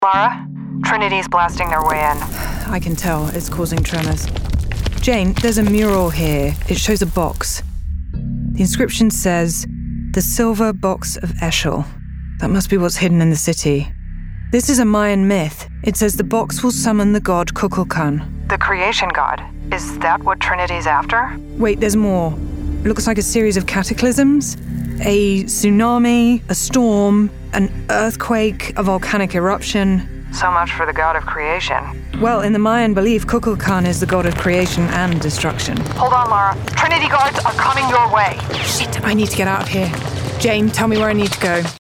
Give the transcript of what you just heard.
Lara, Trinity's blasting their way in. I can tell. It's causing tremors. Jane, there's a mural here. It shows a box. The inscription says, "The Silver Box of Eshel." That must be what's hidden in the city. This is a Mayan myth. It says the box will summon the god Kukulkan. The creation god. Is that what Trinity's after? Wait, there's more. Looks like a series of cataclysms. A tsunami, a storm, an earthquake, a volcanic eruption. So much for the god of creation. Well, in the Mayan belief, Kukulkan is the god of creation and destruction. Hold on, Lara. Trinity guards are coming your way. Shit, I need to get out of here. Jane, tell me where I need to go.